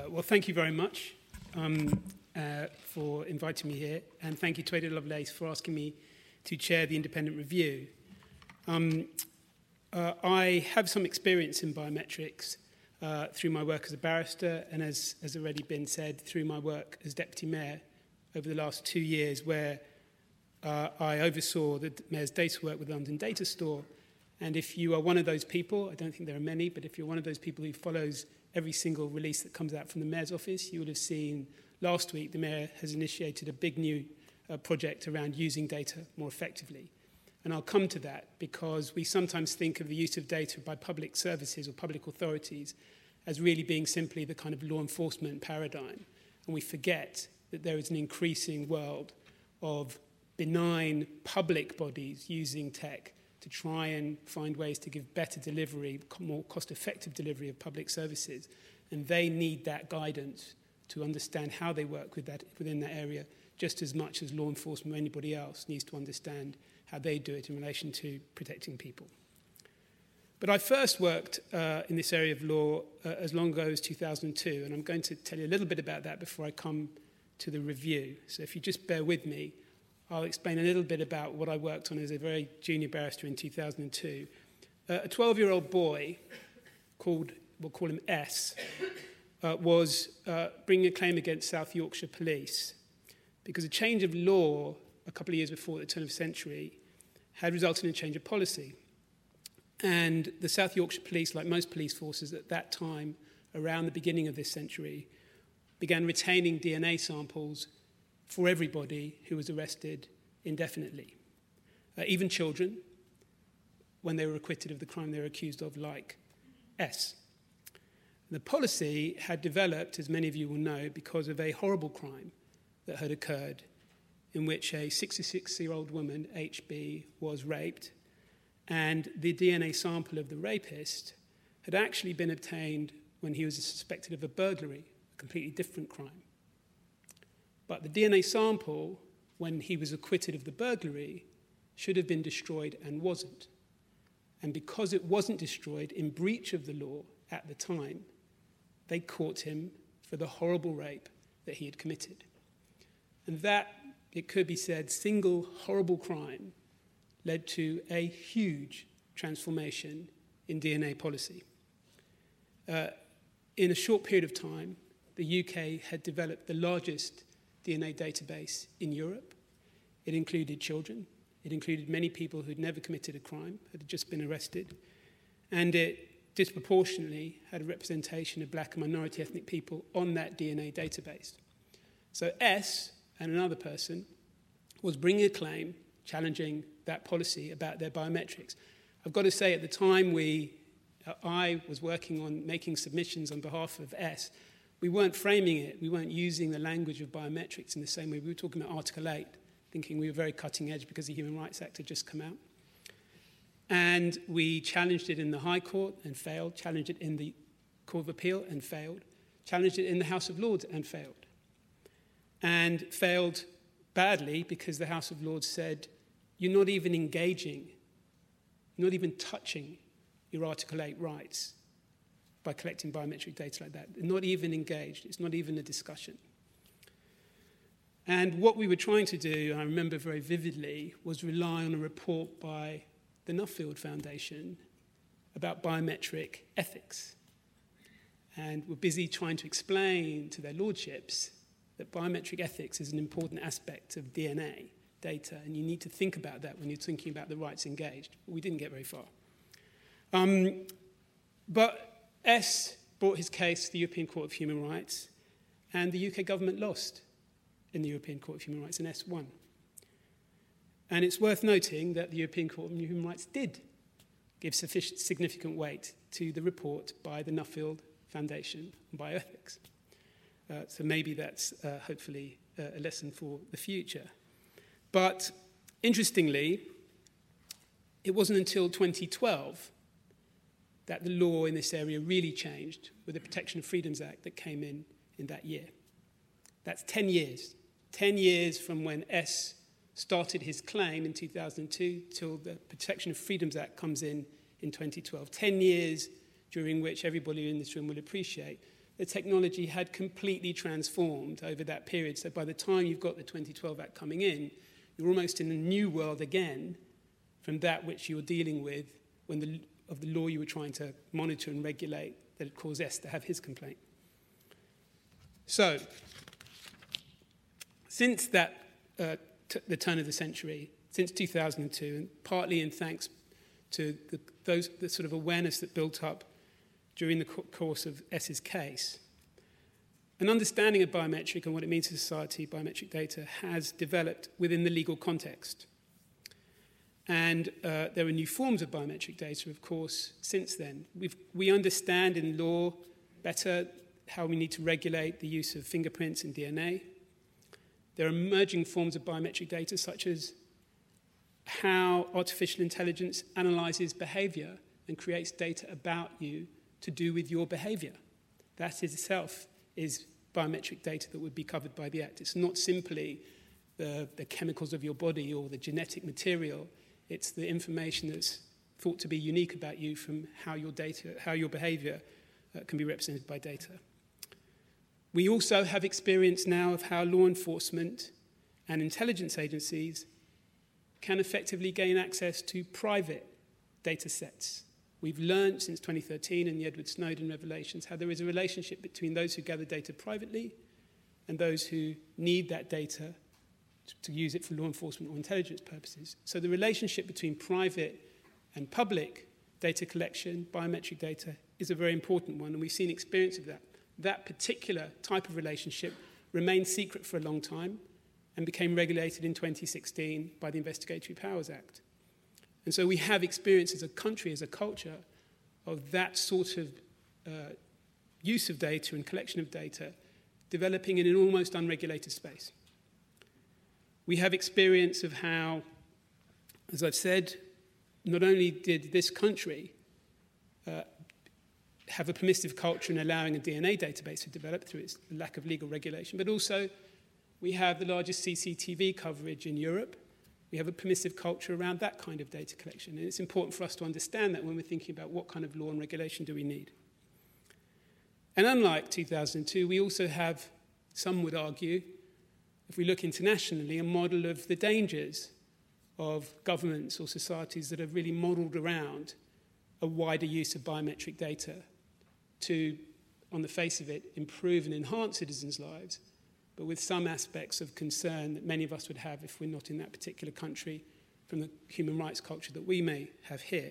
Well, thank you very much for inviting me here, and thank you to Ada Lovelace for asking me to chair the Independent Review. I have some experience in biometrics through my work as a barrister, and as has already been said, through my work as Deputy Mayor over the last 2 years, where I oversaw the Mayor's data work with London Data Store. And if you are one of those people, I don't think there are many, but if you're one of those people who follows every single release that comes out from the Mayor's office, you will have seen last week the Mayor has initiated a big new project around using data more effectively. And I'll come to that because we sometimes think of the use of data by public services or public authorities as really being simply the kind of law enforcement paradigm. And we forget that there is an increasing world of benign public bodies using tech to try and find ways to give better delivery, more cost-effective delivery of public services. And they need that guidance to understand how they work with that, within that area, just as much as law enforcement or anybody else needs to understand how they do it in relation to protecting people. But I first worked in this area of law as long ago as 2002, and I'm going to tell you a little bit about that before I come to the review. So if you just bear with me, I'll explain a little bit about what I worked on as a very junior barrister in 2002. A 12-year-old boy called, we'll call him S, was bringing a claim against South Yorkshire Police because a change of law a couple of years before the turn of the century had resulted in a change of policy. And the South Yorkshire Police, like most police forces at that time, around the beginning of this century, began retaining DNA samples for everybody who was arrested indefinitely, even children, when they were acquitted of the crime they were accused of, like S. The policy had developed, as many of you will know, because of a horrible crime that had occurred in which a 66-year-old woman, HB, was raped, and the DNA sample of the rapist had actually been obtained when he was suspected of a burglary, a completely different crime. But the DNA sample, when he was acquitted of the burglary, should have been destroyed and wasn't. And because it wasn't destroyed in breach of the law at the time, they caught him for the horrible rape that he had committed. And that, it could be said, single horrible crime led to a huge transformation in DNA policy. In a short period of time, the UK had developed the largest DNA database in Europe. It included children. It included many people who'd never committed a crime, had just been arrested. And it disproportionately had a representation of black and minority ethnic people on that DNA database. So S and another person was bringing a claim challenging that policy about their biometrics. I've got to say, at the time I was working on making submissions on behalf of S, we weren't framing it, we weren't using the language of biometrics in the same way. We were talking about Article 8, thinking we were very cutting edge because the Human Rights Act had just come out. And we challenged it in the High Court and failed, challenged it in the Court of Appeal and failed, challenged it in the House of Lords and failed. And failed badly because the House of Lords said, you're not even engaging, you're not even touching your Article 8 rights by collecting biometric data like that. They're not even engaged. It's not even a discussion. And what we were trying to do, I remember very vividly, was rely on a report by the Nuffield Foundation about biometric ethics. And we're busy trying to explain to their lordships that biometric ethics is an important aspect of DNA data, and you need to think about that when you're thinking about the rights engaged. We didn't get very far. But S brought his case to the European Court of Human Rights, and the UK government lost in the European Court of Human Rights, and S won. And it's worth noting that the European Court of Human Rights did give sufficient significant weight to the report by the Nuffield Foundation on bioethics. So maybe that's hopefully a lesson for the future. But interestingly, it wasn't until 2012 that the law in this area really changed with the Protection of Freedoms Act that came in that year. That's 10 years. 10 years from when S started his claim in 2002 till the Protection of Freedoms Act comes in 2012. 10 years during which everybody in this room will appreciate the technology had completely transformed over that period. So by the time you've got the 2012 Act coming in, you're almost in a new world again from that which you were dealing with of the law you were trying to monitor and regulate that had caused S to have his complaint. So, since the turn of the century, since 2002, and partly in thanks to the sort of awareness that built up during the course of S's case, an understanding of biometric and what it means to society, biometric data, has developed within the legal context. And there are new forms of biometric data, of course, since then. We understand in law better how we need to regulate the use of fingerprints and DNA. There are emerging forms of biometric data, such as how artificial intelligence analyzes behavior and creates data about you to do with your behavior. That itself is biometric data that would be covered by the Act. It's not simply the chemicals of your body or the genetic material. It's the information that's thought to be unique about you from how your behavior can be represented by data. We also have experience now of how law enforcement and intelligence agencies can effectively gain access to private data sets. We've learned since 2013 in the Edward Snowden revelations how there is a relationship between those who gather data privately and those who need that data to use it for law enforcement or intelligence purposes. So the relationship between private and public data collection, biometric data, is a very important one, and we've seen experience of that. That particular type of relationship remained secret for a long time and became regulated in 2016 by the Investigatory Powers Act. And so we have experience as a country, as a culture, of that sort of use of data and collection of data developing in an almost unregulated space. We have experience of how, as I've said, not only did this country have a permissive culture in allowing a DNA database to develop through its lack of legal regulation, but also we have the largest CCTV coverage in Europe. We have a permissive culture around that kind of data collection. And it's important for us to understand that when we're thinking about what kind of law and regulation do we need. And unlike 2002, we also have, some would argue, if we look internationally, a model of the dangers of governments or societies that are really modeled around a wider use of biometric data to, on the face of it, improve and enhance citizens' lives, but with some aspects of concern that many of us would have if we're not in that particular country from the human rights culture that we may have here.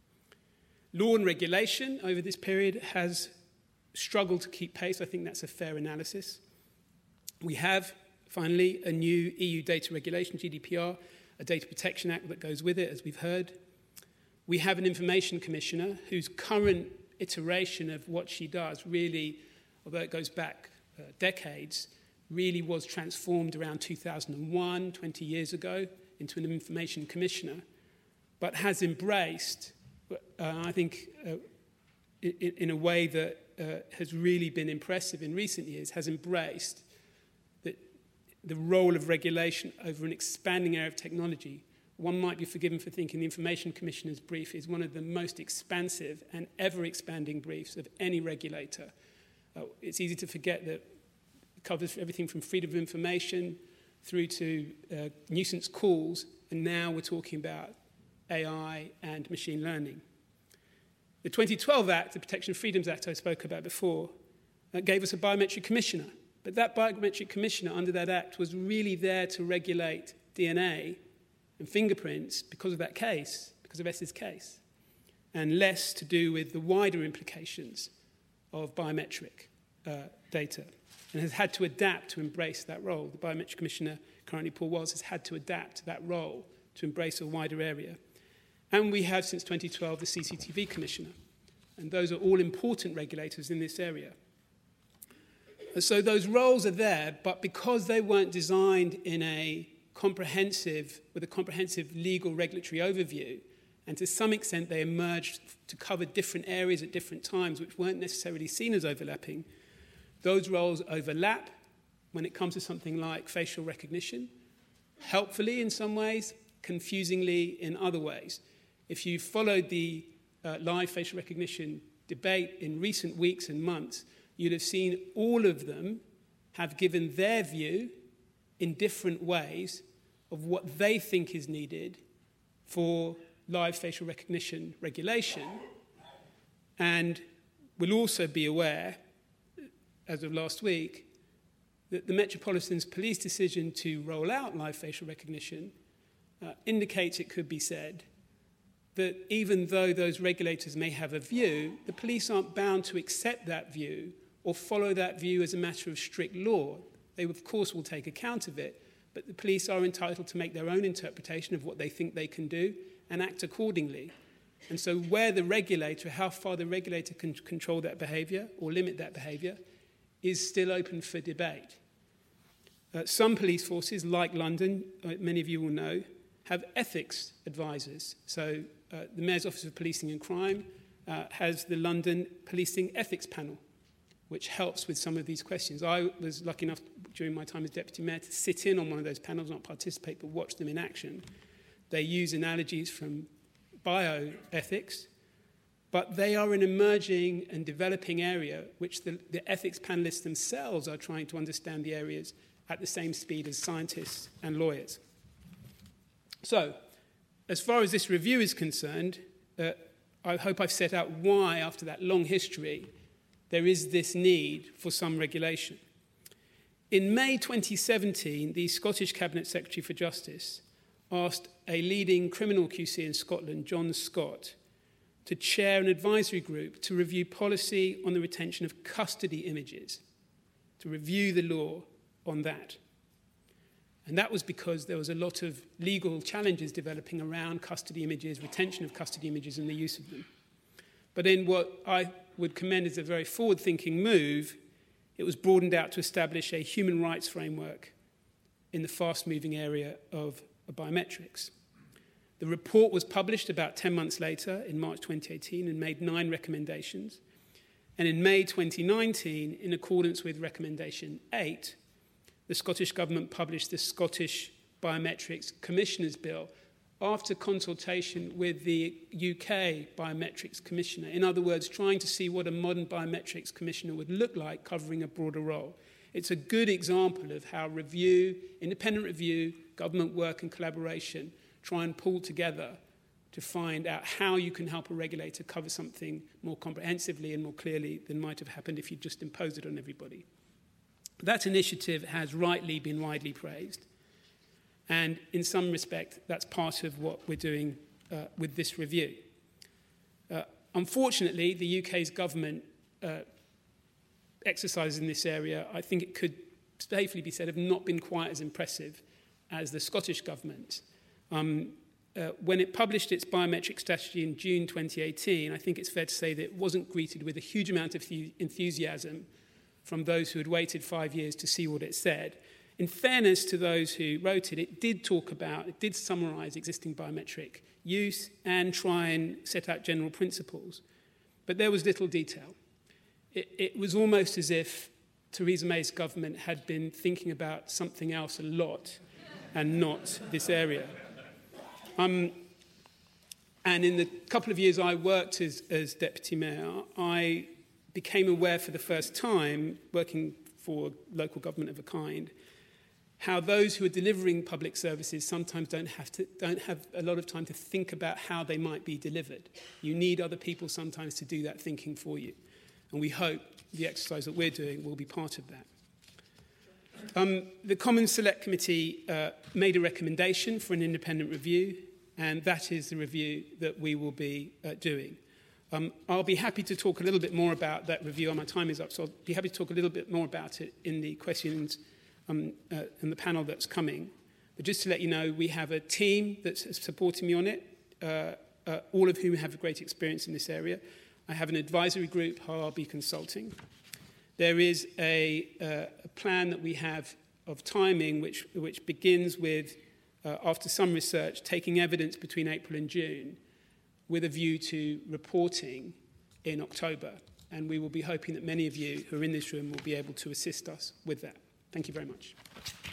Law and regulation over this period has struggled to keep pace. I think that's a fair analysis. We have, finally, a new EU data regulation, GDPR, a data protection act that goes with it, as we've heard. We have an information commissioner whose current iteration of what she does really, although it goes back decades, really was transformed around 2001, 20 years ago, into an information commissioner, but has embraced, I think, in a way that has really been impressive in recent years, has embraced the role of regulation over an expanding area of technology. One might be forgiven for thinking the Information Commissioner's brief is one of the most expansive and ever-expanding briefs of any regulator. It's easy to forget that it covers everything from freedom of information through to nuisance calls, and now we're talking about AI and machine learning. The 2012 Act, the Protection of Freedoms Act I spoke about before, gave us a biometric commissioner. But that biometric commissioner under that act was really there to regulate DNA and fingerprints because of that case, because of S's case, and less to do with the wider implications of biometric data, and has had to adapt to embrace that role. The biometric commissioner, currently Paul Walls, has had to adapt to that role to embrace a wider area. And we have, since 2012, the CCTV commissioner. And those are all important regulators in this area. And so those roles are there, but because they weren't designed with a comprehensive legal regulatory overview, and to some extent they emerged to cover different areas at different times which weren't necessarily seen as overlapping, those roles overlap when it comes to something like facial recognition, helpfully in some ways, confusingly in other ways. If you followed the live facial recognition debate in recent weeks and months, you'd have seen all of them have given their view in different ways of what they think is needed for live facial recognition regulation. And we'll also be aware, as of last week, that the Metropolitan Police decision to roll out live facial recognition indicates, it could be said, that even though those regulators may have a view, the police aren't bound to accept that view or follow that view as a matter of strict law. They, of course, will take account of it, but the police are entitled to make their own interpretation of what they think they can do and act accordingly. And so where the regulator, how far the regulator can control that behaviour or limit that behaviour, is still open for debate. Some police forces, like London, many of you will know, have ethics advisors. So the Mayor's Office of Policing and Crime has the London Policing Ethics Panel, which helps with some of these questions. I was lucky enough during my time as Deputy Mayor to sit in on one of those panels, not participate, but watch them in action. They use analogies from bioethics, but they are an emerging and developing area which the ethics panelists themselves are trying to understand the areas at the same speed as scientists and lawyers. So, as far as this review is concerned, I hope I've set out why, after that long history, there is this need for some regulation. In May 2017, the Scottish Cabinet Secretary for Justice asked a leading criminal QC in Scotland, John Scott, to chair an advisory group to review policy on the retention of custody images, to review the law on that. And that was because there was a lot of legal challenges developing around custody images, retention of custody images, and the use of them. But in what I would commend as a very forward-thinking move, it was broadened out to establish a human rights framework in the fast-moving area of biometrics. The report was published about 10 months later, in March 2018, and made 9 recommendations. And in May 2019, in accordance with Recommendation 8, the Scottish Government published the Scottish Biometrics Commissioner's Bill after consultation with the UK Biometrics Commissioner. In other words, trying to see what a modern biometrics commissioner would look like, covering a broader role. It's a good example of how review, independent review, government work and collaboration try and pull together to find out how you can help a regulator cover something more comprehensively and more clearly than might have happened if you just imposed it on everybody. That initiative has rightly been widely praised. And in some respect, that's part of what we're doing with this review. Unfortunately, the UK's government exercises in this area, I think it could safely be said, have not been quite as impressive as the Scottish government. When it published its biometric strategy in June 2018, I think it's fair to say that it wasn't greeted with a huge amount of enthusiasm from those who had waited 5 years to see what it said. In fairness to those who wrote it, it did summarise existing biometric use and try and set out general principles. But there was little detail. It was almost as if Theresa May's government had been thinking about something else a lot and not this area. And in the couple of years I worked as Deputy Mayor, I became aware for the first time, working for local government of a kind, how those who are delivering public services sometimes don't have a lot of time to think about how they might be delivered. You need other people sometimes to do that thinking for you. And we hope the exercise that we're doing will be part of that. The Commons Select Committee made a recommendation for an independent review, and that is the review that we will be doing. I'll be happy to talk a little bit more about that review. My time is up, so I'll be happy to talk a little bit more about it in the questions in the panel that's coming. But just to let you know, we have a team that's supporting me on it, all of whom have a great experience in this area. I have an advisory group who I'll be consulting. There is a plan that we have of timing which begins with, after some research, taking evidence between April and June with a view to reporting in October. And we will be hoping that many of you who are in this room will be able to assist us with that. Thank you very much.